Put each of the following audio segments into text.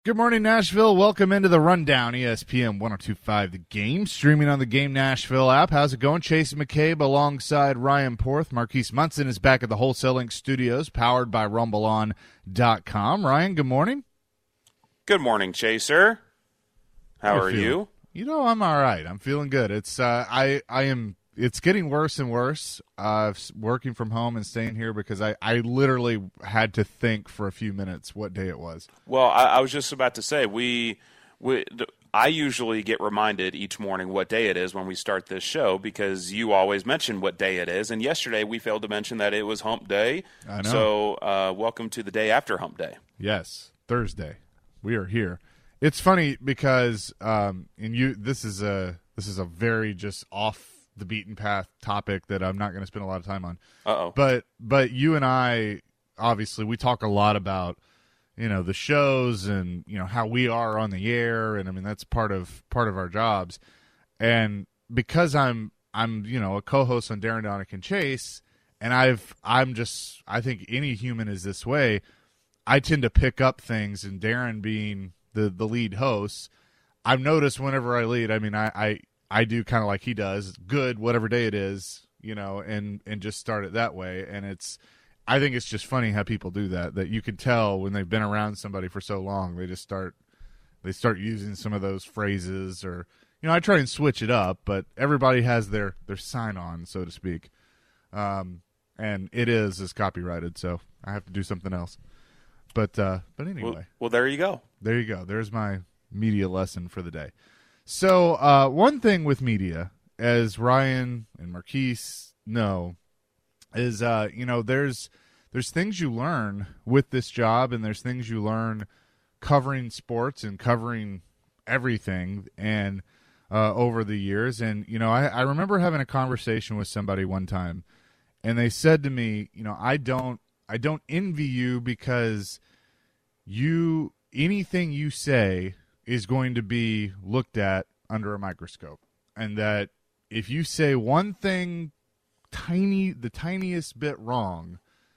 Good morning, Nashville. Welcome into the Rundown, ESPN 102.5 The Game, streaming on the Game Nashville app. How's it going? Chase McCabe alongside Ryan Porth. Marquise Munson is back at the Wholesale Link Studios, powered by RumbleOn.com. Ryan, good morning. Good morning, Chaser. How are you? You know, I'm all right. I'm feeling good. It's It's getting worse and worse. Working from home and staying here because I literally had to think for a few minutes what day it was. Well, I was just about to say I usually get reminded each morning what day it is when we start this show because you always mention what day it is. And yesterday we failed to mention that it was Hump Day. I know. So welcome to the day after Hump Day. Yes, Thursday. We are here. It's funny because this is a very just off the beaten path topic that I'm not going to spend a lot of time on. Uh-oh. But you and I, obviously, we talk a lot about, the shows and, how we are on the air. And I mean, that's part of our jobs. And because I'm a co-host on Darren, Donick and Chase, and I think any human is this way. I tend to pick up things, and Darren being the lead host, I've noticed whenever I lead, I mean, I do kind of like he does, good, whatever day it is, and just start it that way. And I think it's just funny how people do that you can tell when they've been around somebody for so long, they start using some of those phrases or, I try and switch it up, but everybody has their sign on, so to speak. And it is copyrighted, so I have to do something else. But anyway. Well, there you go. There you go. There's my media lesson for the day. So one thing with media, as Ryan and Marquise know, is there's things you learn with this job, and there's things you learn covering sports and covering everything and over the years. And I remember having a conversation with somebody one time, and they said to me, I don't envy you because anything you say is going to be looked at under a microscope, and that if you say one thing the tiniest bit wrong,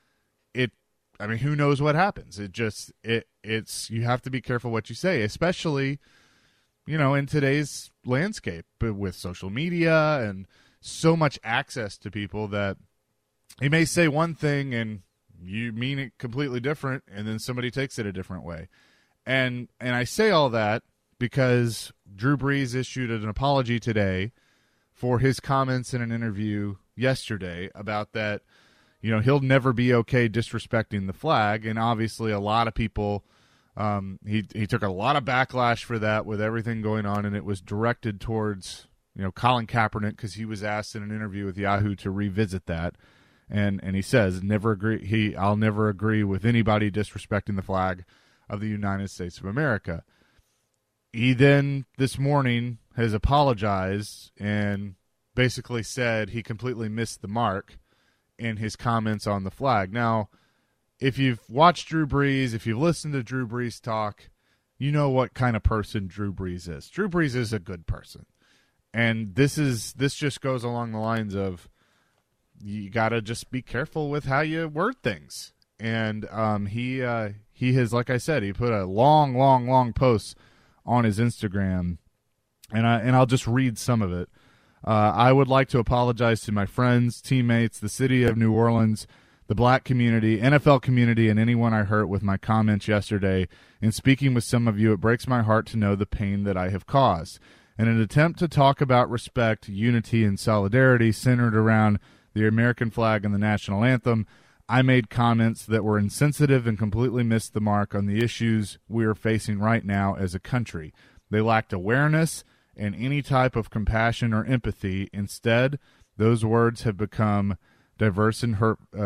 who knows what happens? It's you have to be careful what you say, especially in today's landscape with social media and so much access to people that you may say one thing and you mean it completely different, and then somebody takes it a different way. And I say all that because Drew Brees issued an apology today for his comments in an interview yesterday about that, he'll never be okay disrespecting the flag. And obviously a lot of people, he took a lot of backlash for that with everything going on, and it was directed towards, Colin Kaepernick because he was asked in an interview with Yahoo to revisit that. And he says, I'll never agree with anybody disrespecting the flag of the United States of America. He then this morning has apologized and basically said he completely missed the mark in his comments on the flag. Now, if you've watched Drew Brees, if you've listened to Drew Brees talk, you know what kind of person Drew Brees is. Drew Brees is a good person. And this just goes along the lines of you got to just be careful with how you word things. And he has, like I said, he put a long post on his Instagram, and I'll just read some of it. I would like to apologize to my friends, teammates, the city of New Orleans, the black community, NFL community, and anyone I hurt with my comments yesterday. In speaking with some of you, it breaks my heart to know the pain that I have caused. In an attempt to talk about respect, unity, and solidarity centered around the American flag and the national anthem, I made comments that were insensitive and completely missed the mark on the issues we are facing right now as a country. They lacked awareness and any type of compassion or empathy. Instead, those words have become divisive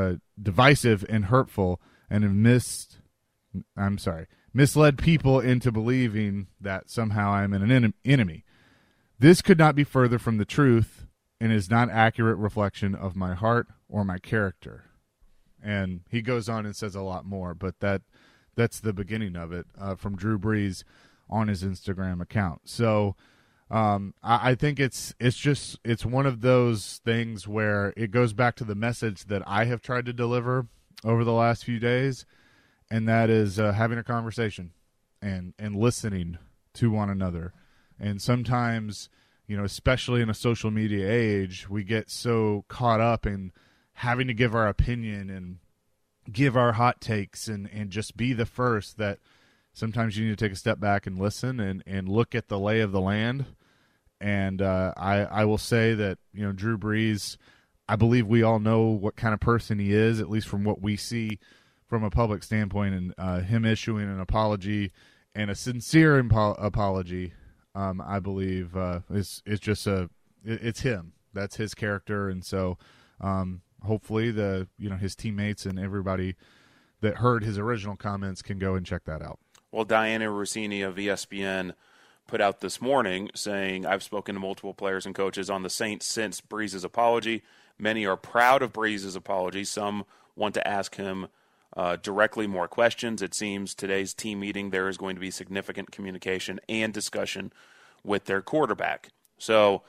and hurtful, and have misled people into believing that somehow I am an enemy. This could not be further from the truth and is not accurate reflection of my heart or my character. And he goes on and says a lot more, but that's the beginning of it from Drew Brees on his Instagram account. So I think it's one of those things where it goes back to the message that I have tried to deliver over the last few days, and that is having a conversation. and listening to one another. And sometimes, especially in a social media age, we get so caught up in having to give our opinion and give our hot takes and just be the first that sometimes you need to take a step back and listen and look at the lay of the land. And I will say that, Drew Brees, I believe we all know what kind of person he is, at least from what we see from a public standpoint, and him issuing an apology and a sincere apology, I believe is just it's him. That's his character. And so hopefully his teammates and everybody that heard his original comments can go and check that out. Well, Diana Rossini of ESPN put out this morning saying, I've spoken to multiple players and coaches on the Saints since Brees' apology. Many are proud of Brees' apology. Some want to ask him directly more questions. It seems today's team meeting there is going to be significant communication and discussion with their quarterback. So,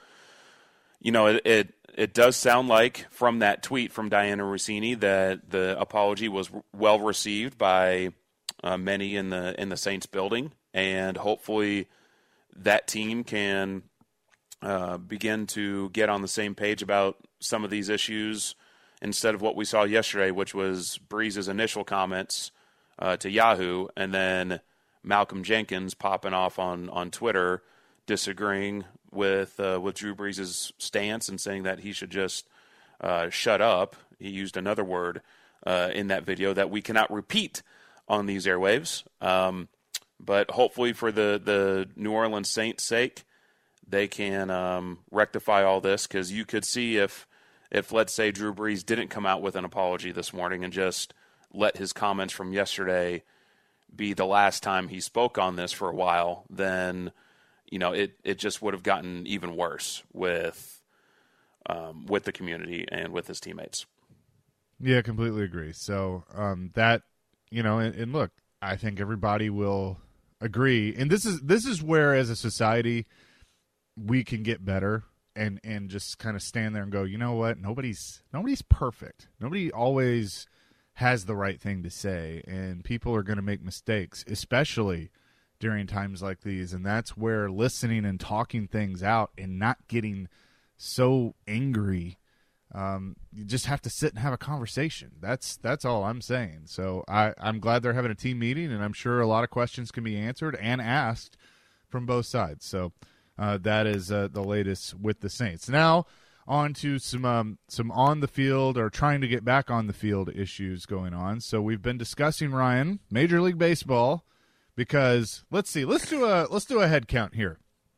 it does sound like from that tweet from Diana Rossini that the apology was well received by many in the Saints building, and hopefully that team can begin to get on the same page about some of these issues instead of what we saw yesterday, which was Brees' initial comments to Yahoo, and then Malcolm Jenkins popping off on Twitter disagreeing with Drew Brees' stance and saying that he should just shut up. He used another word in that video that we cannot repeat on these airwaves. But hopefully for the New Orleans Saints' sake, they can rectify all this, because you could see if let's say Drew Brees didn't come out with an apology this morning and just let his comments from yesterday be the last time he spoke on this for a while, then it just would have gotten even worse with the community and with his teammates. Yeah, completely agree. So that and look, I think everybody will agree, and this is where, as a society, we can get better and just kind of stand there and go, you know what? Nobody's perfect. Nobody always has the right thing to say, and people are going to make mistakes, especially during times like these. And that's where listening and talking things out and not getting so angry. You just have to sit and have a conversation. That's all I'm saying. So I'm glad they're having a team meeting, and I'm sure a lot of questions can be answered and asked from both sides. So that is the latest with the Saints. Now on to some on the field, or trying to get back on the field, issues going on. So we've been discussing, Ryan, Major League Baseball, because let's do a head count here.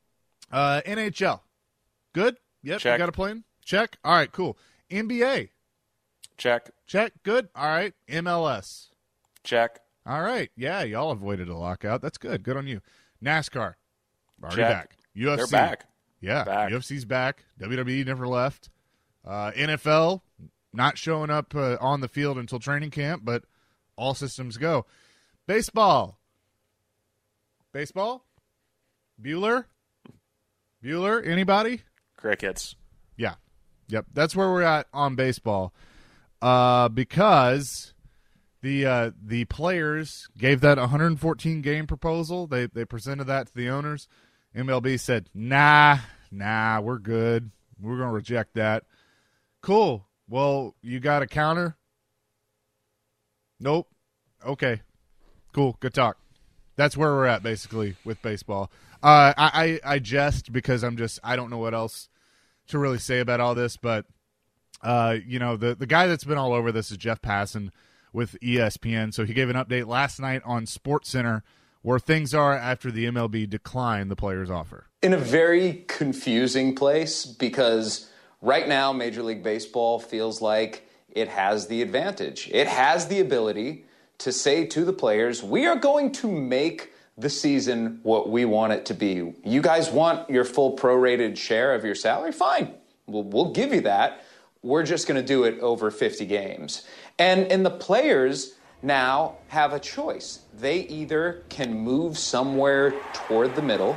NHL, good. Yep. Check. You got a plan? Check. All right, cool. NBA. Check. Good. All right. MLS. Check. All right. Yeah, y'all avoided a lockout. That's good. Good on you. NASCAR. Already Check. back. UFC. They're back. Yeah. Back. UFC's back. WWE never left. NFL not showing up on the field until training camp, but all systems go. Baseball. Bueller? Anybody? Crickets. Yeah. Yep. That's where we're at on baseball. Because the players gave that 114 game proposal. They presented that to the owners. MLB said, nah, we're good. We're going to reject that. Cool. Well, you got a counter? Nope. Okay. Cool. Good talk. That's where we're at, basically, with baseball. I jest because I don't know what else to really say about all this, but the guy that's been all over this is Jeff Passan with ESPN. So he gave an update last night on SportsCenter where things are after the MLB declined the player's offer. In a very confusing place, because right now Major League Baseball feels like it has the advantage. It has the ability to say to the players, we are going to make the season what we want it to be. You guys want your full prorated share of your salary? Fine. We'll give you that. We're just going to do it over 50 games. And the players now have a choice. They either can move somewhere toward the middle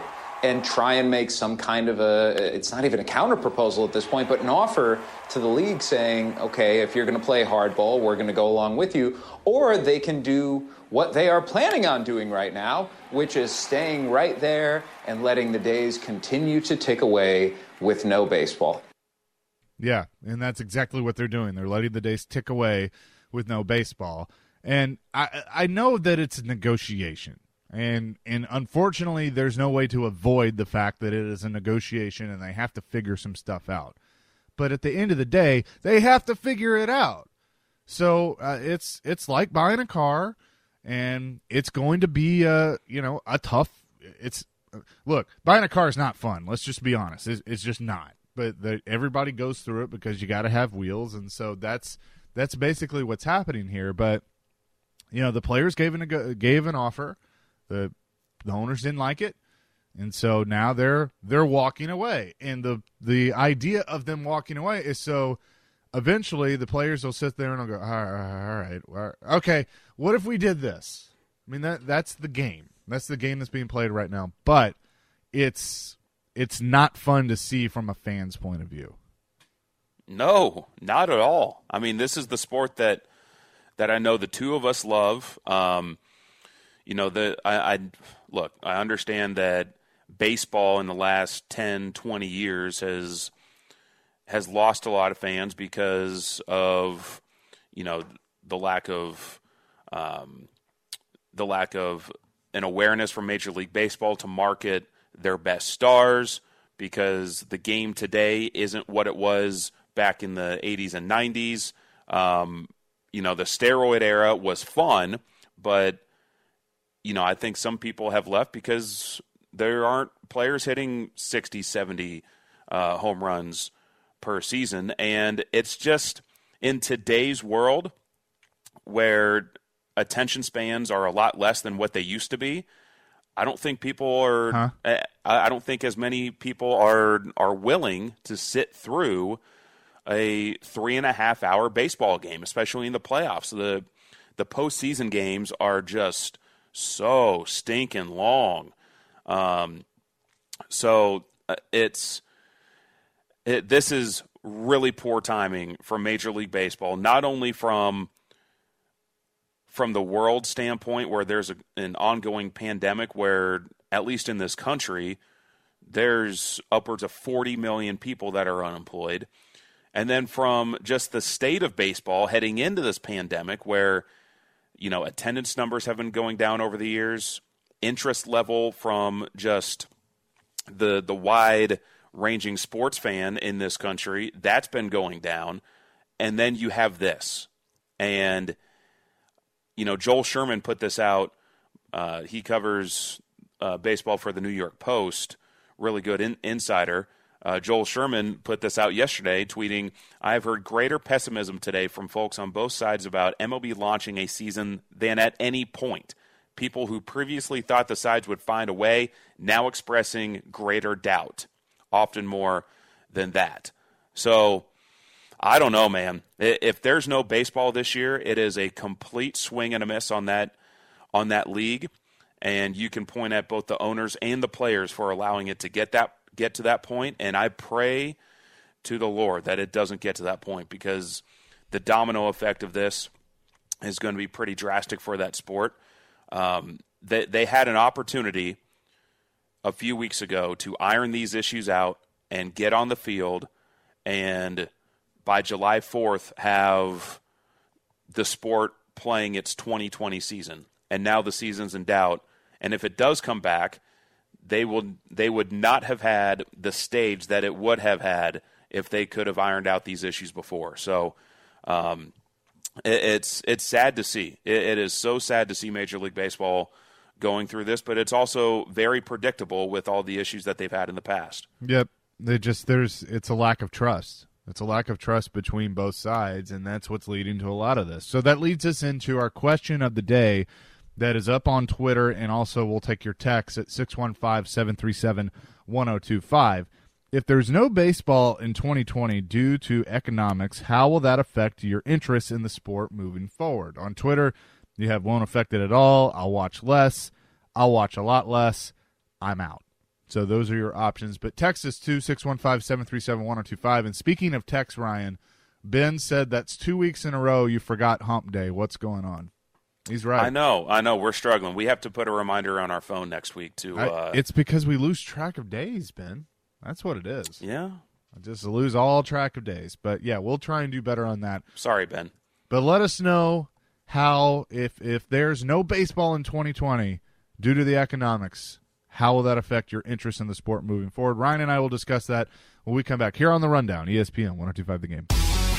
and try and make some kind of it's not even a counter proposal at this point, but an offer to the league saying, okay, if you're going to play hardball, we're going to go along with you. Or they can do what they are planning on doing right now, which is staying right there and letting the days continue to tick away with no baseball. Yeah, and that's exactly what they're doing. They're letting the days tick away with no baseball. And I know that it's a negotiation. And unfortunately, there's no way to avoid the fact that it is a negotiation and they have to figure some stuff out. But at the end of the day, they have to figure it out. So it's like buying a car, and it's going to be a tough. Look, buying a car is not fun. Let's just be honest. It's just not. But everybody goes through it because you got to have wheels, and so that's basically what's happening here. But the players gave an offer. The owners didn't like it, and so now they're walking away. And the idea of them walking away is so eventually the players will sit there and they'll go, all right, okay, what if we did this? I mean, that's the game. That's the game that's being played right now. But it's not fun to see from a fan's point of view. No, not at all. I mean, this is the sport that I know the two of us love. I understand that baseball in the last 10, 20 years has lost a lot of fans because of, the lack of an awareness from Major League Baseball to market their best stars, because the game today isn't what it was back in the 80s and 90s. The steroid era was fun, but I think some people have left because there aren't players hitting 60, 70 home runs per season. And it's just in today's world where attention spans are a lot less than what they used to be. I don't think people are. I don't think as many people are willing to sit through a 3.5 hour baseball game, especially in the playoffs. The postseason games are just so stinking long. This is really poor timing from Major League Baseball, not only from the world standpoint, where there's an ongoing pandemic where, at least in this country, there's upwards of 40 million people that are unemployed. And then from just the state of baseball heading into this pandemic where, attendance numbers have been going down over the years, interest level from just the wide-ranging sports fan in this country, that's been going down. And then you have this. And Joel Sherman put this out. He covers baseball for the New York Post, really good insider. Joel Sherman put this out yesterday, tweeting, "I have heard greater pessimism today from folks on both sides about MLB launching a season than at any point. People who previously thought the sides would find a way, now expressing greater doubt, often more than that." So I don't know, man. If there's no baseball this year, it is a complete swing and a miss on that league, and you can point at both the owners and the players for allowing it to get to that point. And I pray to the Lord that it doesn't get to that point, because the domino effect of this is going to be pretty drastic for that sport. They had an opportunity a few weeks ago to iron these issues out and get on the field, and by July 4th have the sport playing its 2020 season. And now the season's in doubt. And if it does come back, they would not have had the stage that it would have had if they could have ironed out these issues before. So it's sad to see. It is so sad to see Major League Baseball going through this, but it's also very predictable with all the issues that they've had in the past. Yep. It's a lack of trust. It's a lack of trust between both sides, and that's what's leading to a lot of this. So that leads us into our question of the day that is up on Twitter, and also we'll take your text at 615-737-1025. If there's no baseball in 2020 due to economics, how will that affect your interest in the sport moving forward? On Twitter, you have "won't affect it at all," "I'll watch less," "I'll watch a lot less," "I'm out." So those are your options. But text us 615-737-1025. And speaking of text, Ryan, Ben said that's 2 weeks in a row you forgot hump day. What's going on? He's right. I know. We're struggling. We have to put a reminder on our phone next week to. It's because we lose track of days, Ben. That's what it is. Yeah. I just lose all track of days. But, yeah, we'll try and do better on that. Sorry, Ben. But let us know how, if there's no baseball in 2020 due to the economics, how will that affect your interest in the sport moving forward? Ryan and I will discuss that when we come back here on The Rundown, ESPN 102.5 The Game.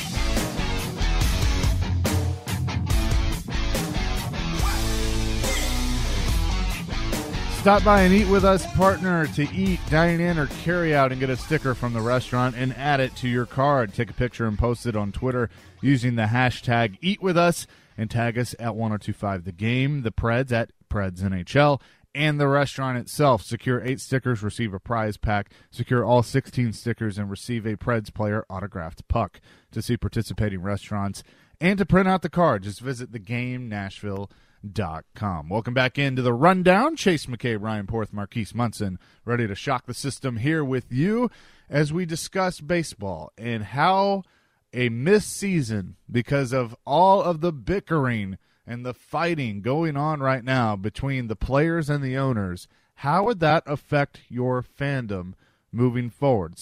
Stop by and eat with us. Partner to eat, dine in, or carry out and get a sticker from the restaurant and add it to your card. Take a picture and post it on Twitter using the hashtag EatWithUs and tag us at 1025 The Game, the Preds at Preds NHL, and the restaurant itself. Secure 8 stickers, receive a prize pack. Secure all 16 stickers and receive a Preds player autographed puck. To see participating restaurants and to print out the card, just visit thegamenashville.com. Welcome back into the Rundown. Chase McCabe, Ryan Porth, Marquise Munson, ready to shock the system here with you as we discuss baseball and how a missed season because of all of the bickering and the fighting going on right now between the players and the owners, how would that affect your fandom moving forward?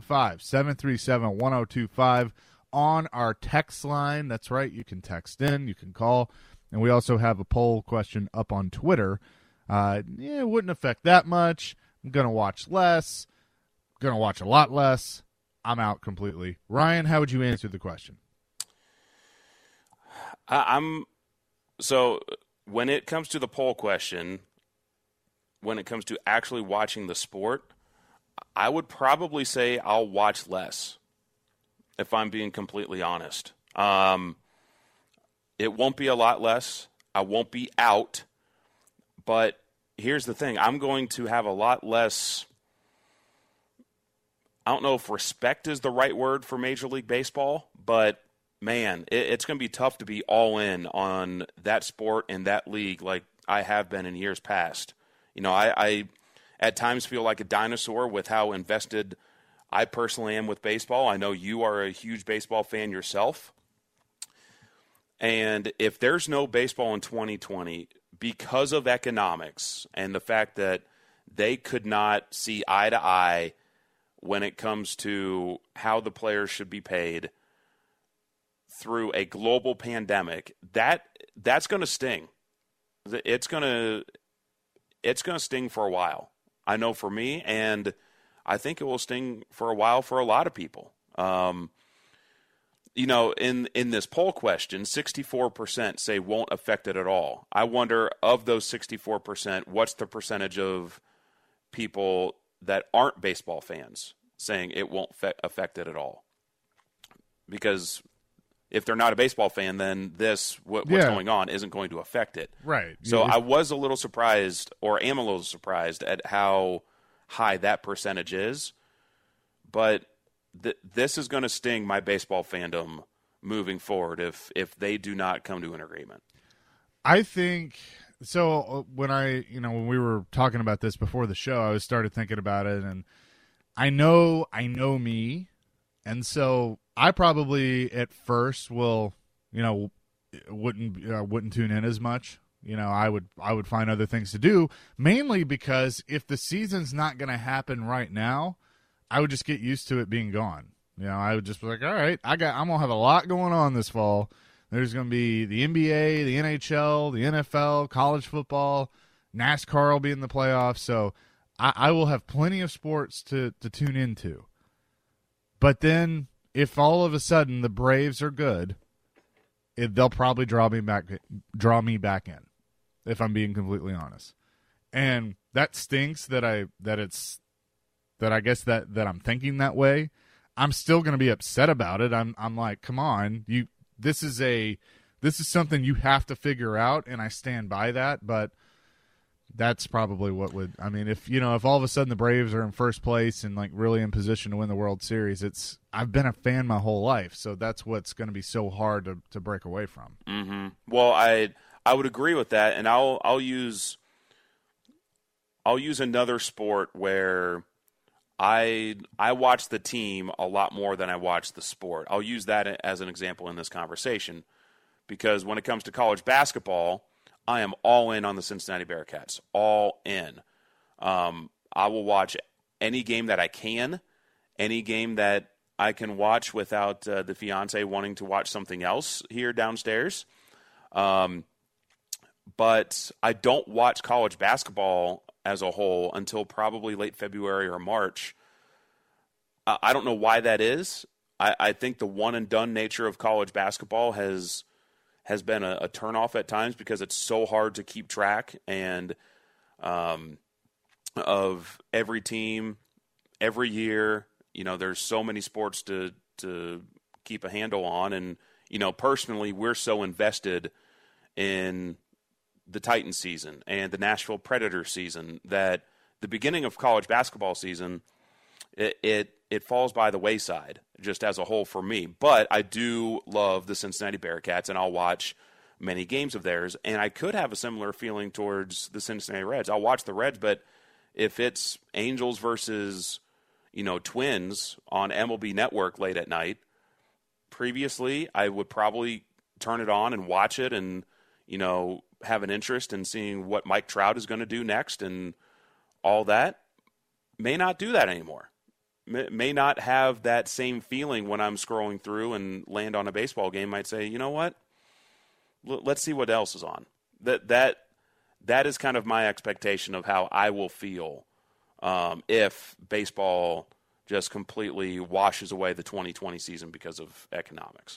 615-737-1025 on our text line. That's right, you can text in, you can call. And we also have a poll question up on Twitter. It wouldn't affect that much. I'm going to watch less. Going to watch a lot less. I'm out completely. Ryan, how would you answer the question? So when it comes to the poll question, when it comes to actually watching the sport, I would probably say I'll watch less, if I'm being completely honest. It won't be a lot less. I won't be out. But here's the thing. I'm going to have a lot less, I don't know if respect is the right word for Major League Baseball, but, man, it's going to be tough to be all in on that sport and that league like I have been in years past. You know, I at times feel like a dinosaur with how invested I personally am with baseball. I know you are a huge baseball fan yourself. And if there's no baseball in 2020 because of economics and the fact that they could not see eye to eye when it comes to how the players should be paid through a global pandemic, that's going to sting. It's going to sting for a while. I know for me, and I think it will sting for a while for a lot of people. You know, in this poll question, 64% say won't affect it at all. I wonder, of those 64%, what's the percentage of people that aren't baseball fans saying it won't affect it at all? Because if they're not a baseball fan, then what's going on isn't going to affect it. Right. So I was a little surprised, or am a little surprised, at how high that percentage is. But this is going to sting my baseball fandom moving forward if they do not come to an agreement. I think so. When we were talking about this before the show, I started thinking about it, and I know me, and so I probably at first wouldn't tune in as much. You know, I would find other things to do, mainly because if the season's not going to happen right now, I would just get used to it being gone. You know, I would just be like, all right, I'm going to have a lot going on this fall. There's going to be the NBA, the NHL, the NFL, college football, NASCAR will be in the playoffs. So I will have plenty of sports to tune into. But then if all of a sudden the Braves are good, they'll probably draw me back in, if I'm being completely honest. And that stinks that I guess that I'm thinking that way. I'm still going to be upset about it. I'm like, come on, this is something you have to figure out, and I stand by that. But that's probably what would. I mean, if all of a sudden the Braves are in first place and like really in position to win the World Series, I've been a fan my whole life, so that's what's going to be so hard to break away from. Mm-hmm. Well, I would agree with that, and I'll use I'll use another sport where I watch the team a lot more than I watch the sport. I'll use that as an example in this conversation because when it comes to college basketball, I am all in on the Cincinnati Bearcats. All in. I will watch any game that I can, any game that I can watch without the fiance wanting to watch something else here downstairs. But I don't watch college basketball as a whole until probably late February or March. I don't know why that is. I think the one-and-done nature of college basketball has been a turnoff at times because it's so hard to keep track and of every team, every year. You know, there's so many sports to keep a handle on. And, you know, personally, we're so invested in the Titans season and the Nashville Predators season that the beginning of college basketball season, it falls by the wayside just as a whole for me. But I do love the Cincinnati Bearcats, and I'll watch many games of theirs. And I could have a similar feeling towards the Cincinnati Reds. I'll watch the Reds, but if it's Angels versus, you know, Twins on MLB Network late at night, previously I would probably turn it on and watch it and, you know, have an interest in seeing what Mike Trout is going to do next and all that. May not do that anymore. May not have that same feeling when I'm scrolling through and land on a baseball game. Might say, you know what? Let's see what else is on. That is kind of my expectation of how I will feel if baseball just completely washes away the 2020 season because of economics.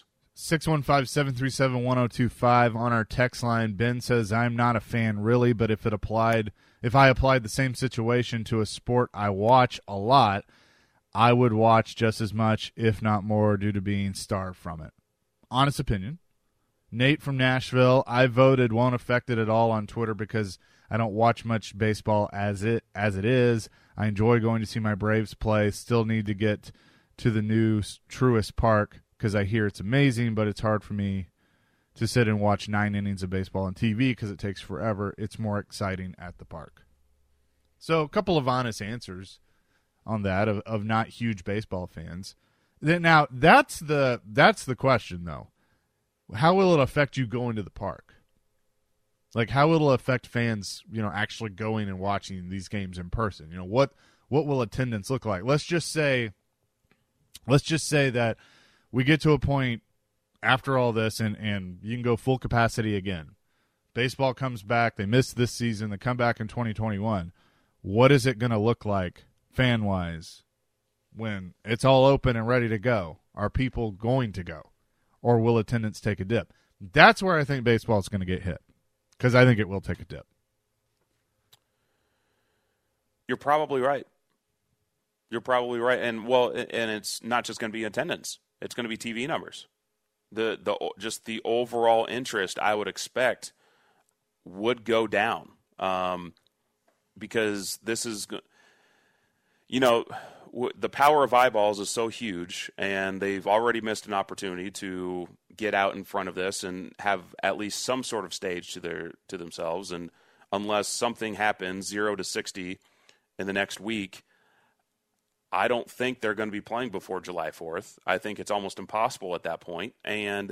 615-737-1025 on our text line. Ben says, I'm not a fan really, but if I applied the same situation to a sport I watch a lot, I would watch just as much, if not more, due to being starved from it. Honest opinion. Nate from Nashville, I voted won't affect it at all on Twitter because I don't watch much baseball as it is. I enjoy going to see my Braves play. Still need to get to the new Truist Park because I hear it's amazing, but it's hard for me to sit and watch 9 innings of baseball on TV because it takes forever. It's more exciting at the park. So a couple of honest answers on that of not huge baseball fans. Now, that's the question, though. How will it affect you going to the park? Like, how will it affect fans, you know, actually going and watching these games in person? You know, what will attendance look like? Let's just say that we get to a point after all this and you can go full capacity again. Baseball comes back. They missed this season. They come back in 2021. What is it going to look like fan-wise when it's all open and ready to go? Are people going to go? Or will attendance take a dip? That's where I think baseball is going to get hit because I think it will take a dip. You're probably right. And it's not just going to be attendance. It's going to be TV numbers. Just the overall interest I would expect would go down because this is, you know, the power of eyeballs is so huge, and they've already missed an opportunity to get out in front of this and have at least some sort of stage to themselves. And unless something happens 0 to 60 in the next week, I don't think they're going to be playing before July 4th. I think it's almost impossible at that point. And,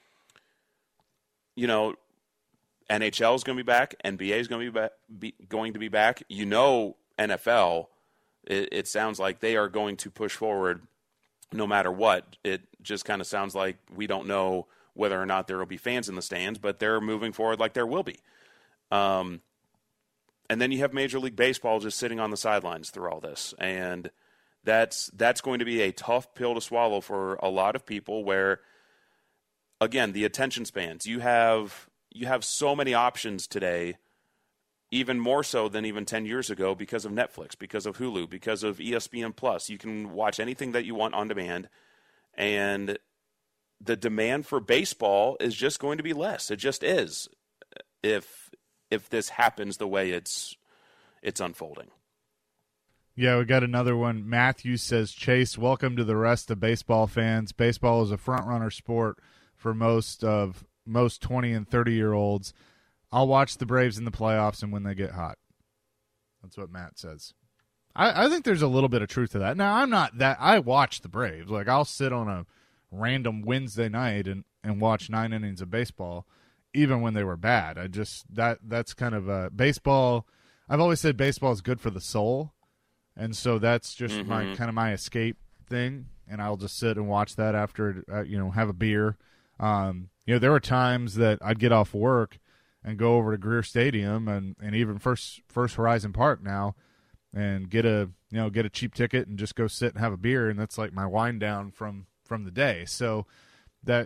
you know, NHL is going to be back. NBA is going to be back. You know, NFL, it sounds like they are going to push forward no matter what. It just kind of sounds like we don't know whether or not there will be fans in the stands, but they're moving forward like there will be. And then you have Major League Baseball just sitting on the sidelines through all this. And that's going to be a tough pill to swallow for a lot of people where, again, the attention spans. You have so many options today, even more so than even 10 years ago because of Netflix, because of Hulu, because of ESPN+. You can watch anything that you want on demand, and the demand for baseball is just going to be less. It just is if this happens the way it's unfolding. Yeah, we got another one. Matthew says, Chase, welcome to the rest of baseball fans. Baseball is a front-runner sport for most 20 and 30-year-olds. I'll watch the Braves in the playoffs and when they get hot. That's what Matt says. I think there's a little bit of truth to that. Now, I'm not that. I watch the Braves. Like, I'll sit on a random Wednesday night and watch 9 innings of baseball, even when they were bad. I just that's kind of baseball. I've always said baseball is good for the soul, and so that's just my escape thing. And I'll just sit and watch that after have a beer. There were times that I'd get off work and go over to Greer Stadium and even First Horizon Park now, and get a cheap ticket and just go sit and have a beer, and that's like my wind down from the day. So that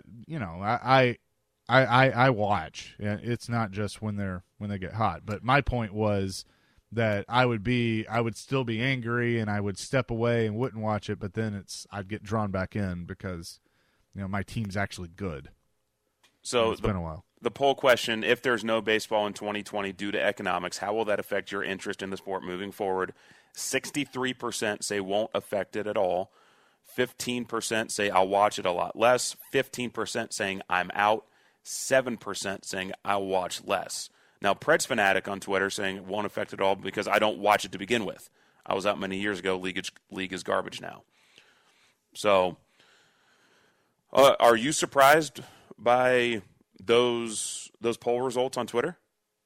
I watch. It's not just when they get hot. But my point was that I would still be angry and I would step away and wouldn't watch it, but then I'd get drawn back in because my team's actually good. So it's been a while. The poll question, if there's no baseball in 2020 due to economics, how will that affect your interest in the sport moving forward? 63% say won't affect it at all. 15% say I'll watch it a lot less. 15% saying I'm out. 7% saying I'll watch less. Now, Preds Fanatic on Twitter saying it won't affect it at all because I don't watch it to begin with. I was out many years ago. League is garbage now. So, are you surprised by those poll results on Twitter?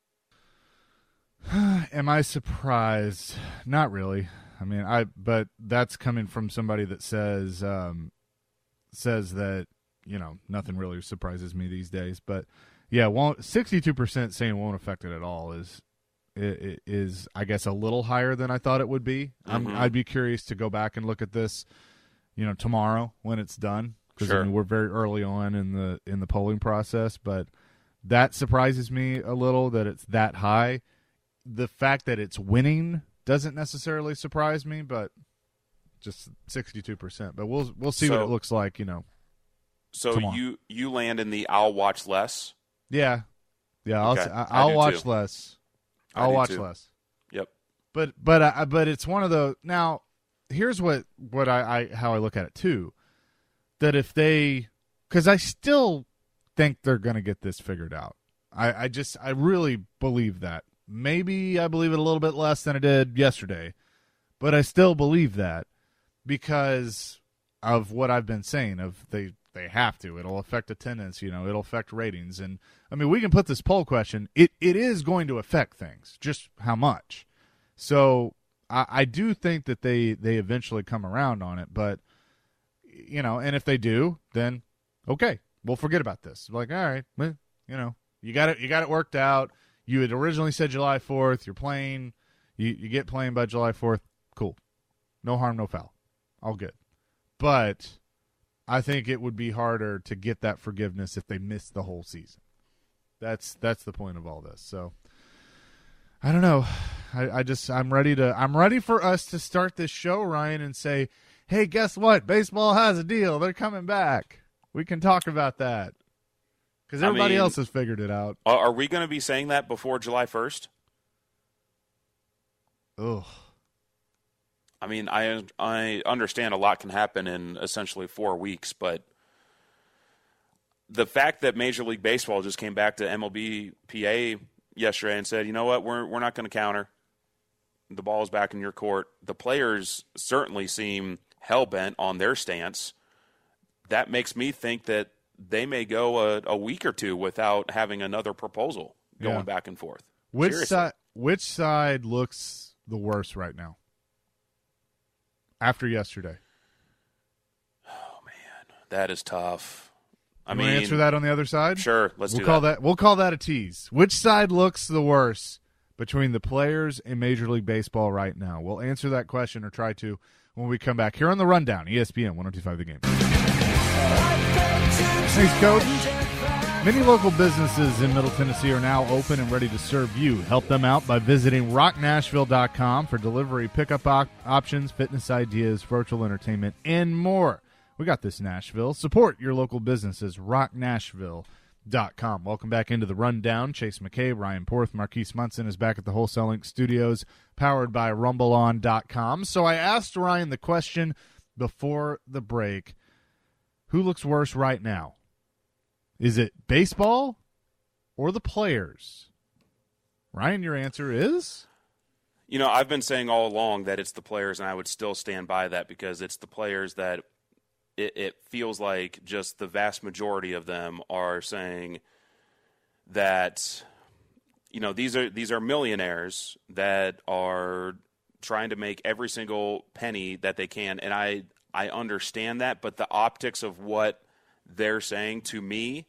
Am I surprised? Not really. I mean, but that's coming from somebody that says that nothing really surprises me these days. But yeah, 62% saying won't affect it at all is I guess a little higher than I thought it would be. I'd be curious to go back and look at this, tomorrow when it's done. Because we're very early on in the polling process, but that surprises me a little that it's that high. The fact that it's winning doesn't necessarily surprise me, but just 62%. But we'll see what it looks like, So tomorrow. you land in the I'll watch less. Yeah. Okay. I'll watch too. less. I'll watch too. less. Yep. But it's one of those. Now, here's what I how I look at it too. That if because I still think they're going to get this figured out. I really believe that. Maybe I believe it a little bit less than I did yesterday, but I still believe that because of what I've been saying. Of they have to. It'll affect attendance. It'll affect ratings. And I mean, we can put this poll question. It is going to affect things. Just how much? So I do think that they eventually come around on it, but. And if they do, then okay, we'll forget about this. Like, all right, well, you got it worked out. You had originally said July 4th. You're playing. You get playing by July 4th. Cool. No harm, no foul. All good. But I think it would be harder to get that forgiveness if they missed the whole season. That's the point of all this. So I don't know. I'm ready for us to start this show, Ryan, and say, hey, guess what? Baseball has a deal. They're coming back. We can talk about that. Because everybody else has figured it out. Are we going to be saying that before July 1st? Ugh. I mean, I understand a lot can happen in essentially 4 weeks, but the fact that Major League Baseball just came back to MLBPA yesterday and said, you know what, we're not going to counter. The ball is back in your court. The players certainly seem hell-bent on their stance. That makes me think that they may go a week or two without having another proposal going back and forth. Which side looks the worst right now after yesterday? Oh, man, that is tough. I mean, answer that on the other side? Sure, We'll call that a tease. Which side looks the worst between the players and Major League Baseball right now? We'll answer that question or try to when we come back here on the Rundown, ESPN 102.5 The Game. Thanks, Coach. Many local businesses in Middle Tennessee are now open and ready to serve you. Help them out by visiting rocknashville.com for delivery, pickup options, fitness ideas, virtual entertainment, and more. We got this, Nashville. Support your local businesses, rocknashville.com. Welcome back into the Rundown. Chase McCabe, Ryan Porth, Marquise Munson is back at the Wholesale Link Studios, powered by RumbleOn.com. So I asked Ryan the question before the break, who looks worse right now? Is it baseball or the players? Ryan, your answer is? I've been saying all along that it's the players, and I would still stand by that because it's the players that it feels like just the vast majority of them are saying that, these are millionaires that are trying to make every single penny that they can. And I understand that, but the optics of what they're saying to me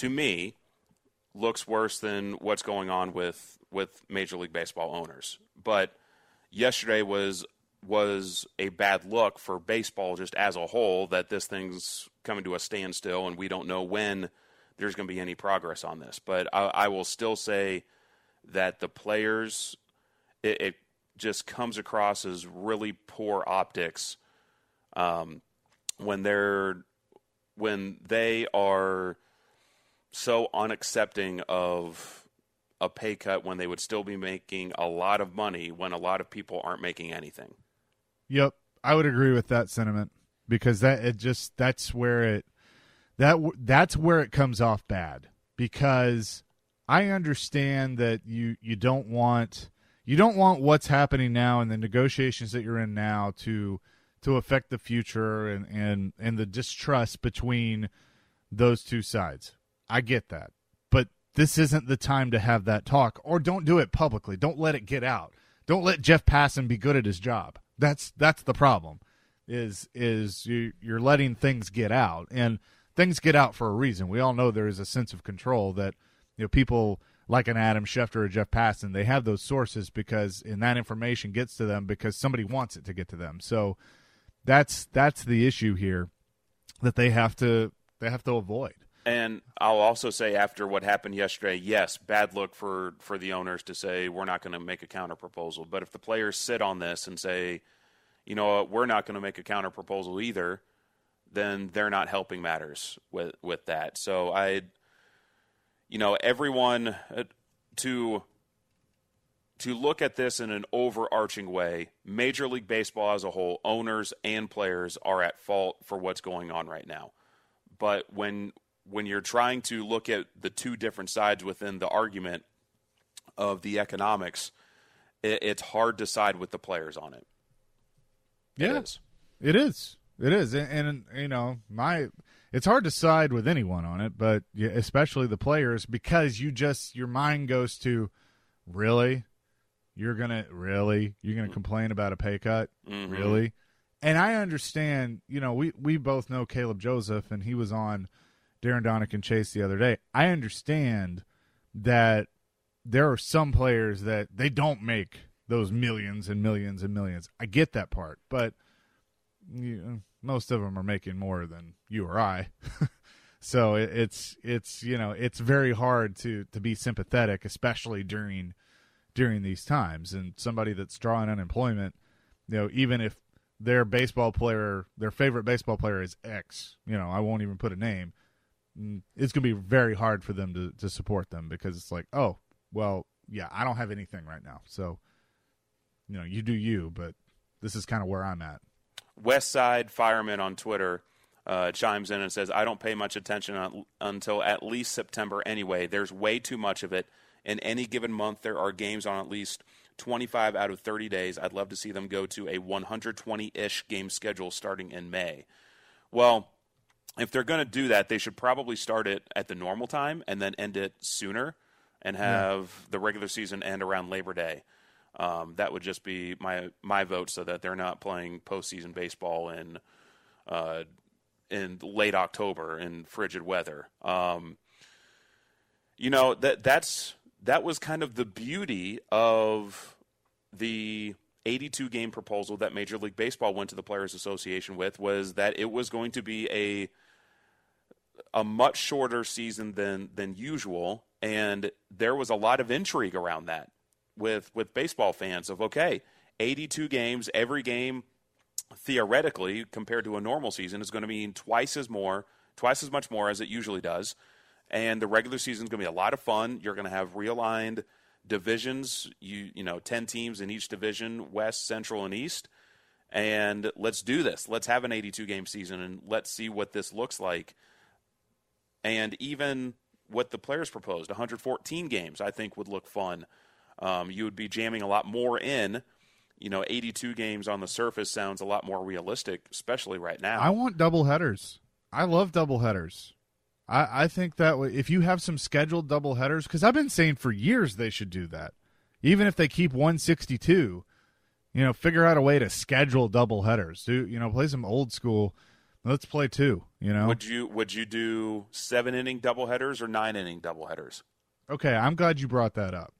looks worse than what's going on with Major League Baseball owners. But yesterday was a bad look for baseball just as a whole, that this thing's coming to a standstill and we don't know when there's going to be any progress on this. But I will still say that the players, it just comes across as really poor optics when they are so unaccepting of a pay cut when they would still be making a lot of money when a lot of people aren't making anything. Yep, I would agree with that sentiment because that's where it comes off bad. Because I understand that you don't want what's happening now and the negotiations that you're in now to affect the future and the distrust between those two sides. I get that. But this isn't the time to have that talk, or don't do it publicly. Don't let it get out. Don't let Jeff Passan be good at his job. That's the problem. Is you're letting things get out, and things get out for a reason. We all know there is a sense of control that people like an Adam Schefter or Jeff Passan, they have those sources and that information gets to them because somebody wants it to get to them. So that's the issue here that they have to avoid. And I'll also say after what happened yesterday, yes, bad look for the owners to say we're not going to make a counter proposal. But if the players sit on this and say, we're not going to make a counter proposal either, then they're not helping matters with that. So everyone to look at this in an overarching way, Major League Baseball as a whole, owners and players are at fault for what's going on right now. But when you're trying to look at the two different sides within the argument of the economics, it's hard to side with the players on it. Yeah, it is. And it's hard to side with anyone on it, but especially the players, because your mind goes to, really? You're going to complain about a pay cut? Mm-hmm. Really? And I understand, we both know Caleb Joseph, and he was on Darren Donick and Chase the other day. I understand that there are some players that they don't make those millions and millions and millions. I get that part, but most of them are making more than you or I. So it's very hard to be sympathetic, especially during these times. And somebody that's drawing unemployment, even if their favorite baseball player is X, I won't even put a name, it's going to be very hard for them to support them, because it's like, oh, well, yeah, I don't have anything right now. So, you do you, but this is kind of where I'm at. West Side Fireman on Twitter chimes in and says, I don't pay much attention until at least September anyway. There's way too much of it. In any given month, there are games on at least 25 out of 30 days. I'd love to see them go to a 120-ish game schedule starting in May. Well, if they're going to do that, they should probably start it at the normal time and then end it sooner and have the regular season end around Labor Day. That would just be my vote, so that they're not playing postseason baseball in late October in frigid weather. That was kind of the beauty of the 82-game proposal that Major League Baseball went to the Players Association with, was that it was going to be a much shorter season than usual, and there was a lot of intrigue around that with baseball fans of, okay, 82 games, every game theoretically compared to a normal season is going to mean twice as much more as it usually does. And the regular season is going to be a lot of fun. You're going to have realigned divisions, 10 teams in each division, West, Central, and East. And let's do this. Let's have an 82-game season, and let's see what this looks like. And even what the players proposed, 114 games, I think would look fun. You would be jamming a lot more in, 82 games on the surface sounds a lot more realistic, especially right now. I want double headers. I love double headers. I think that if you have some scheduled double headers, because I've been saying for years they should do that. Even if they keep 162, figure out a way to schedule double headers. Play some old school. Let's play 2. Would you do 7-inning doubleheaders or 9-inning doubleheaders? Okay, I'm glad you brought that up.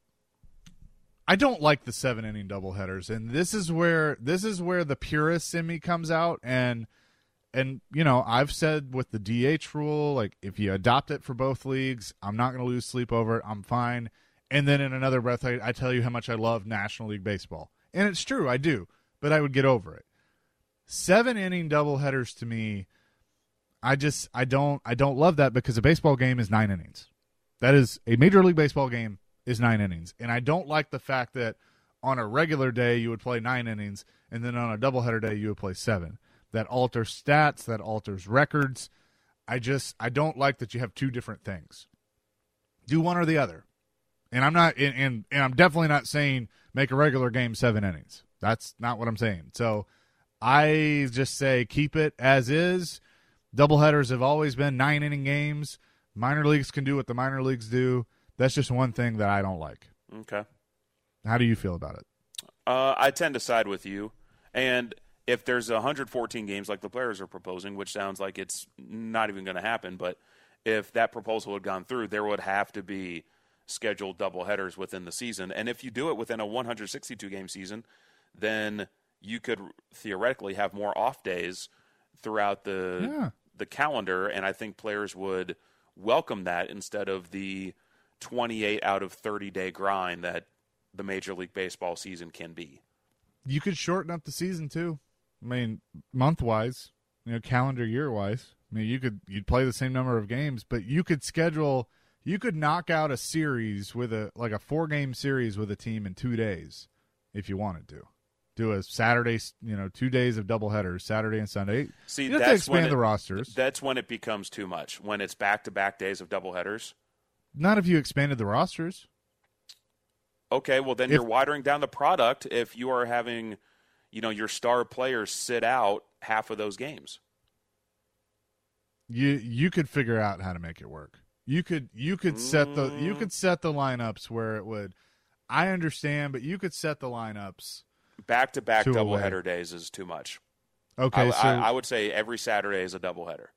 I don't like the 7-inning doubleheaders, and this is where the purist in me comes out. And I've said with the DH rule, like if you adopt it for both leagues, I'm not going to lose sleep over it. I'm fine. And then in another breath, I tell you how much I love National League Baseball, and it's true, I do. But I would get over it. 7-inning doubleheaders to me, I don't love that because a baseball game is 9 innings. That is a Major League Baseball game is 9 innings, and I don't like the fact that on a regular day you would play 9 innings, and then on a doubleheader day you would play 7. That alters stats, that alters records. I don't like that you have 2 different things. Do one or the other. And I'm not, and I'm definitely not saying make a regular game 7 innings. That's not what I'm saying. So I just say keep it as is. Doubleheaders have always been 9-inning games. Minor leagues can do what the minor leagues do. That's just one thing that I don't like. Okay. How do you feel about it? I tend to side with you. And if there's 114 games like the players are proposing, which sounds like it's not even going to happen, but if that proposal had gone through, there would have to be scheduled doubleheaders within the season. And if you do it within a 162-game season, then you could theoretically have more off days throughout the calendar, and I think players would welcome that instead of the 28 out of 30-day grind that the Major League Baseball season can be. You could shorten up the season too. I mean, month-wise, calendar year-wise. I mean, you'd play the same number of games, but you could knock out a series with a 4-game series with a team in 2 days if you wanted to. Do a Saturday, 2 days of doubleheaders, Saturday and Sunday. See, you have to expand the rosters. That's when it becomes too much, when it's back-to-back days of doubleheaders. Not if you expanded the rosters. Okay, well, then you're watering down the product if you are having, your star players sit out half of those games. You could figure out how to make it work. You could set the lineups where it would. I understand, but you could set the lineups. Back-to-back doubleheader days is too much. Okay, I would say every Saturday is a doubleheader.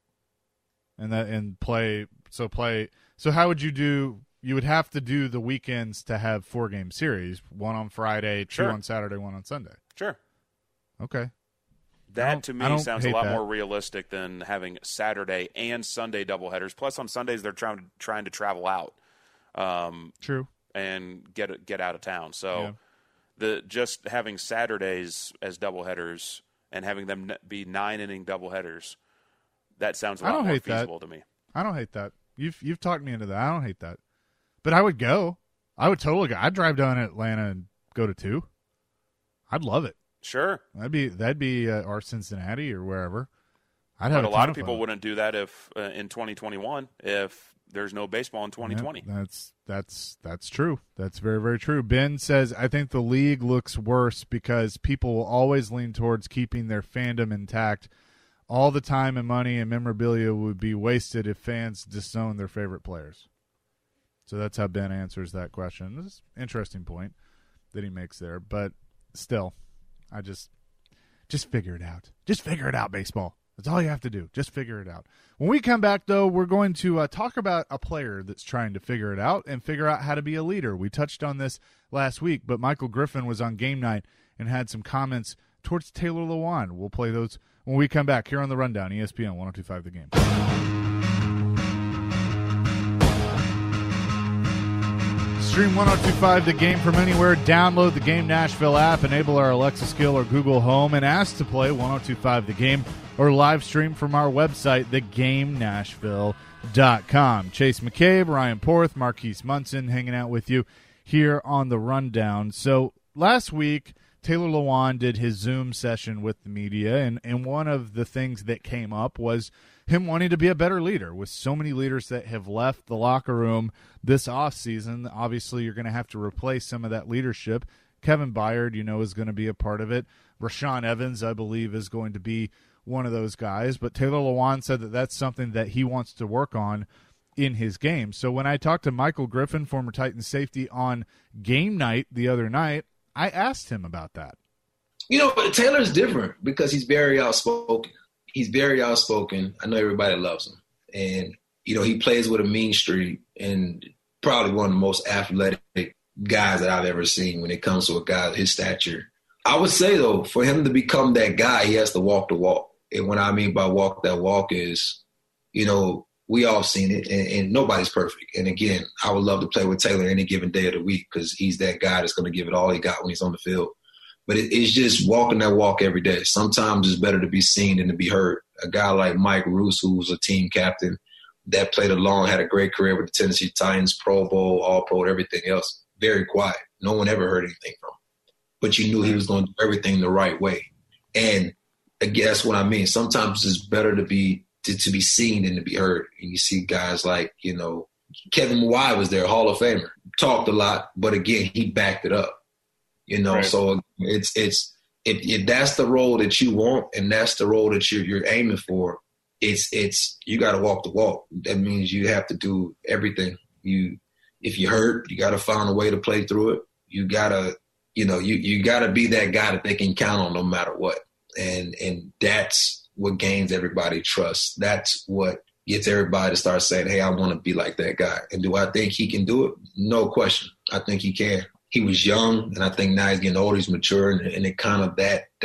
So how would you do? You would have to do the weekends to have 4-game series, 1 on Friday, 2 on Saturday, 1 on Sunday. Sure. Okay. That to me sounds a lot more realistic than having Saturday and Sunday doubleheaders. Plus, on Sundays they're trying to travel out. True. And get out of town. So just having Saturdays as doubleheaders and having them be 9-inning doubleheaders, that sounds a lot more feasible to me. I don't hate that. You've talked me into that. I don't hate that. But I would go. I would totally go. I'd drive down to Atlanta and go to 2. I'd love it. Sure. That'd be our Cincinnati or wherever. I'd have a lot of people wouldn't do that if in 2021 if there's no baseball in 2020. Yeah, that's true. That's very, very true. Ben says, I think the league looks worse because people will always lean towards keeping their fandom intact. All the time and money and memorabilia would be wasted if fans disown their favorite players. So that's how Ben answers that question. This is an interesting point that he makes there. But still, I just figure it out. Just figure it out, baseball. That's all you have to do. Just figure it out. When we come back, though, we're going to talk about a player that's trying to figure it out and figure out how to be a leader. We touched on this last week, but Michael Griffin was on Game Night and had some comments towards Taylor Lewan. We'll play those when we come back here on The Rundown, ESPN 102.5 The Game. Stream 102.5 The Game from anywhere. Download the Game Nashville app, enable our Alexa skill or Google Home, and ask to play 102.5 The Game or live stream from our website, thegamenashville.com. Chase McCabe, Ryan Porth, Marquise Munson hanging out with you here on The Rundown. So last week, Taylor Lewan did his Zoom session with the media, and one of the things that came up was him wanting to be a better leader. With so many leaders that have left the locker room this offseason, obviously you're going to have to replace some of that leadership. Kevin Byard, is going to be a part of it. Rashaan Evans, I believe, is going to be one of those guys. But Taylor Lewan said that that's something that he wants to work on in his game. So when I talked to Michael Griffin, former Titans safety, on game night the other night, I asked him about that. Taylor's different because he's very outspoken. I know everybody loves him. And, he plays with a mean streak and probably one of the most athletic guys that I've ever seen when it comes to a guy of his stature. I would say, though, for him to become that guy, he has to walk the walk. And what I mean by walk that walk is, we all seen it, and nobody's perfect. And, again, I would love to play with Taylor any given day of the week because he's that guy that's going to give it all he got when he's on the field. But it's just walking that walk every day. Sometimes it's better to be seen than to be heard. A guy like Mike Roos, who was a team captain, that played along, had a great career with the Tennessee Titans, Pro Bowl, All-Pro, everything else. Very quiet. No one ever heard anything from him. But you knew he was going to do everything the right way. And again, that's what I mean. Sometimes it's better to be seen than to be heard. And you see guys like, Kevin Mawae was there, Hall of Famer. Talked a lot, but again, he backed it up. Right. So it's if that's the role that you want and that's the role that you're aiming for, it's you got to walk the walk. That means you have to do everything. If you're hurt, you got to find a way to play through it. You gotta, you gotta be that guy that they can count on no matter what. And that's what gains everybody trust. That's what gets everybody to start saying, hey, I want to be like that guy. And do I think he can do it? No question. I think he can. He was young, and I think now he's getting older, he's mature, and it kind of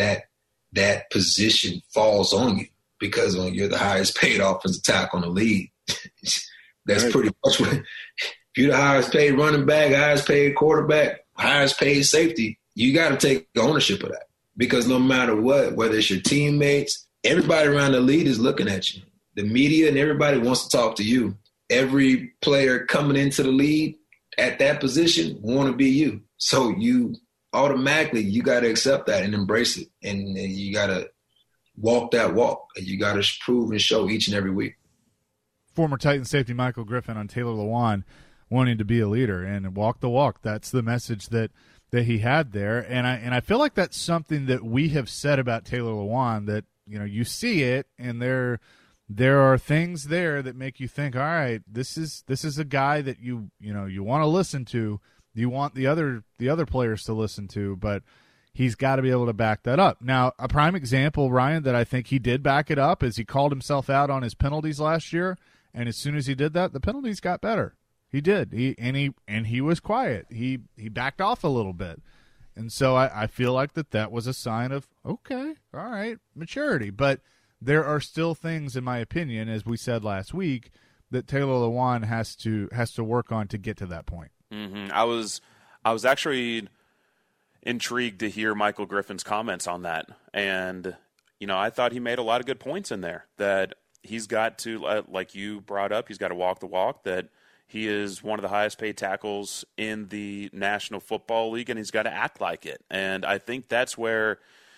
that position falls on you because when you're the highest paid offensive tackle in the league, that's pretty much what – if you're the highest paid running back, highest paid quarterback, highest paid safety, you got to take ownership of that because no matter what, whether it's your teammates, everybody around the league is looking at you. The media and everybody wants to talk to you. Every player coming into the league at that position want to be you. So you automatically, you got to accept that and embrace it. And you got to walk that walk. And you got to prove and show each and every week. Former Titan safety Michael Griffin on Taylor Lewan wanting to be a leader and walk the walk. That's the message that he had there. And I feel like that's something that we have said about Taylor Lewan that, you see it and there are things there that make you think, all right, this is a guy that you want to listen to. You want the other players to listen to, but he's got to be able to back that up. Now, a prime example, Ryan, that I think he did back it up is he called himself out on his penalties last year, and as soon as he did that, the penalties got better. He did. He was quiet. He backed off a little bit. And so I feel like that was a sign of, okay, all right, maturity. But there are still things, in my opinion, as we said last week, that Taylor Lewan has to work on to get to that point. Mm-hmm. I was actually intrigued to hear Michael Griffin's comments on that, and I thought he made a lot of good points in there. That he's got to, like you brought up, he's got to walk the walk. That he is one of the highest paid tackles in the National Football League, and he's got to act like it. And I think that's where,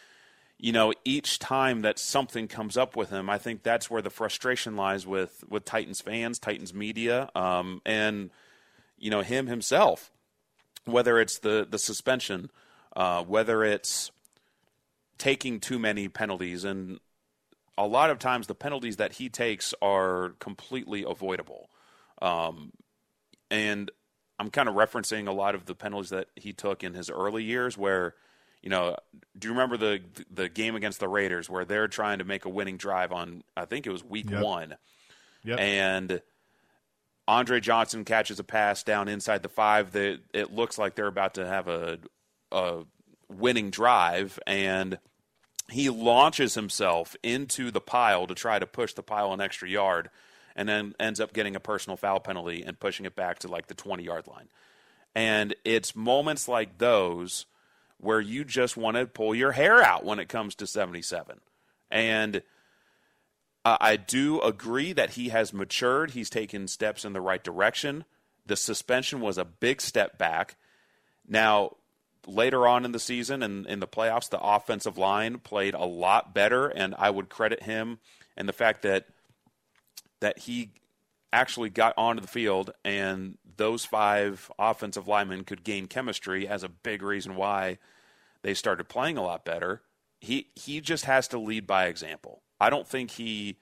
each time that something comes up with him, I think that's where the frustration lies with Titans fans, Titans media, and him himself. Whether it's the suspension, whether it's taking too many penalties, and a lot of times the penalties that he takes are completely avoidable. And I'm kind of referencing a lot of the penalties that he took in his early years where, do you remember the game against the Raiders where they're trying to make a winning drive on, I think it was week 1. Yep. And Andre Johnson catches a pass down inside the 5 that it looks like they're about to have a winning drive, and he launches himself into the pile to try to push the pile an extra yard, and then ends up getting a personal foul penalty and pushing it back to like the 20-yard line. And it's moments like those where you just want to pull your hair out when it comes to 77. And I do agree that he has matured. He's taken steps in the right direction. The suspension was a big step back. Now, later on in the season and in the playoffs, the offensive line played a lot better, and I would credit him and the fact that he actually got onto the field and those 5 offensive linemen could gain chemistry as a big reason why they started playing a lot better. He just has to lead by example. I don't think Taylor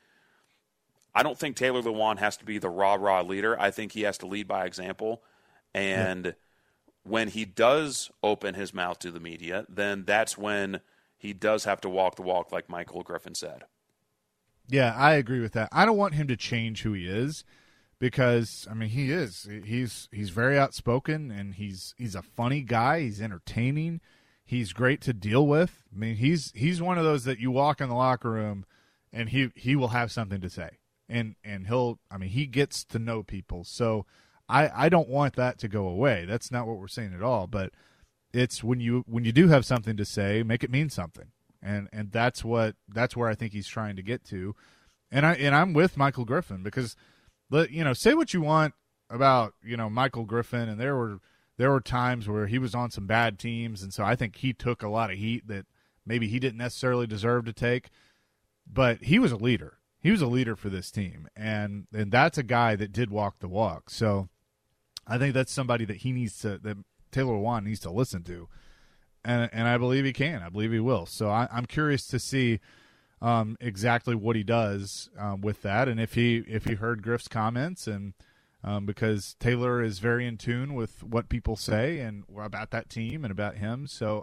Lewan has to be the rah-rah leader. I think he has to lead by example. And when he does open his mouth to the media, then that's when he does have to walk the walk, like Michael Griffin said. Yeah, I agree with that. I don't want him to change who he is because, I mean, he is. He's very outspoken, and he's a funny guy. He's entertaining. He's great to deal with. I mean, he's one of those that you walk in the locker room, and he will have something to say. And he gets to know people. So I don't want that to go away. That's not what we're saying at all. But it's when you do have something to say, make it mean something. And that's where I think he's trying to get to. And I'm with Michael Griffin because, say what you want about, Michael Griffin, and there were times where he was on some bad teams, and so I think he took a lot of heat that maybe he didn't necessarily deserve to take. But he was a leader. He was a leader for this team, and that's a guy that did walk the walk. So I think that's somebody that that Taylor Lewan needs to listen to, and I believe he can. I believe he will. So I'm curious to see exactly what he does with that, and if he heard Griff's comments, and because Taylor is very in tune with what people say and about that team and about him. So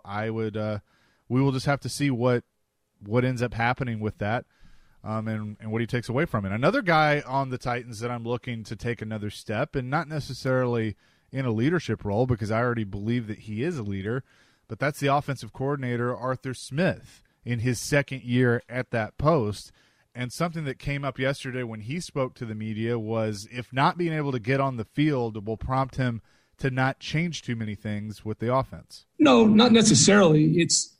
we will just have to see what ends up happening with that. And what he takes away from it. Another guy on the Titans that I'm looking to take another step, and not necessarily in a leadership role because I already believe that he is a leader, but that's the offensive coordinator, Arthur Smith, in his second year at that post. And something that came up yesterday when he spoke to the media was if not being able to get on the field will prompt him to not change too many things with the offense. No, not necessarily. It's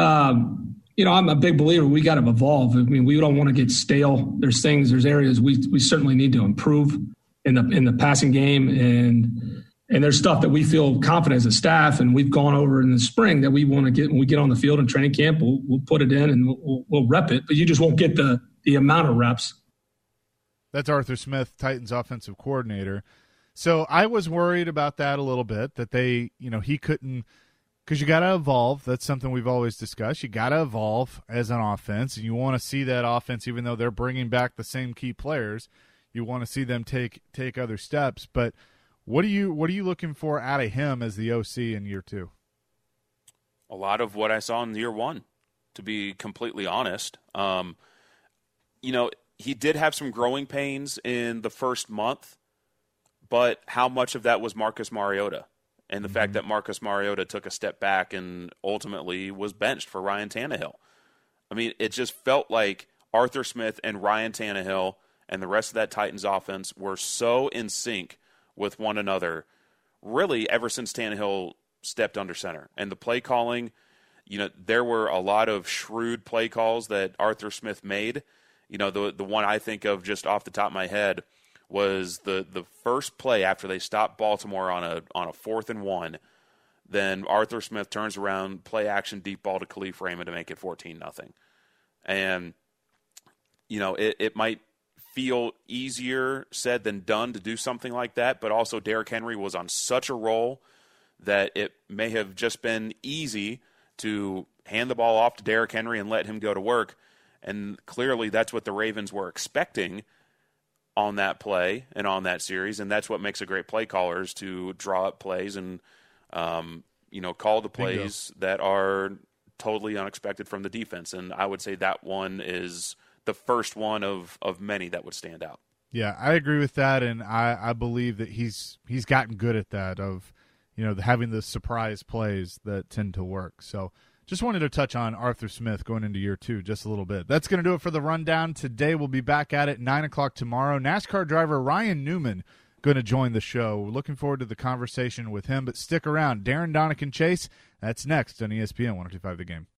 I'm a big believer we got to evolve. I mean, we don't want to get stale. There's areas we certainly need to improve in the passing game, and there's stuff that we feel confident as a staff, and we've gone over in the spring that we want to get when we get on the field in training camp. We'll put it in and we'll rep it, but you just won't get the amount of reps. That's Arthur Smith, Titans offensive coordinator. So I was worried about that a little bit, that he couldn't. Because you got to evolve. That's something we've always discussed. You got to evolve as an offense, and you want to see that offense, even though they're bringing back the same key players, you want to see them take other steps. But what are you looking for out of him as the OC in year 2? A lot of what I saw in year 1, to be completely honest. He did have some growing pains in the first month, but how much of that was Marcus Mariota? And the fact that Marcus Mariota took a step back and ultimately was benched for Ryan Tannehill. I mean, it just felt like Arthur Smith and Ryan Tannehill and the rest of that Titans offense were so in sync with one another, really ever since Tannehill stepped under center. And the play calling, there were a lot of shrewd play calls that Arthur Smith made. The one I think of just off the top of my head was the first play after they stopped Baltimore on a 4th and 1. Then Arthur Smith turns around, play action, deep ball to Khalif Raymond to make it 14-0. And, it might feel easier said than done to do something like that, but also Derrick Henry was on such a roll that it may have just been easy to hand the ball off to Derrick Henry and let him go to work. And clearly that's what the Ravens were expecting on that play and on that series, and that's what makes a great play caller is to draw up plays and call the plays that are totally unexpected from the defense. And I would say that one is the first one of many that would stand out. Yeah, I agree with that, and I believe that he's gotten good at that, of having the surprise plays that tend to work. So just wanted to touch on Arthur Smith going into year 2 just a little bit. That's going to do it for the rundown today. We'll be back at it 9 o'clock tomorrow. NASCAR driver Ryan Newman going to join the show. We're looking forward to the conversation with him, but stick around. Darren Donick and Chase, that's next on ESPN 102.5 The Game.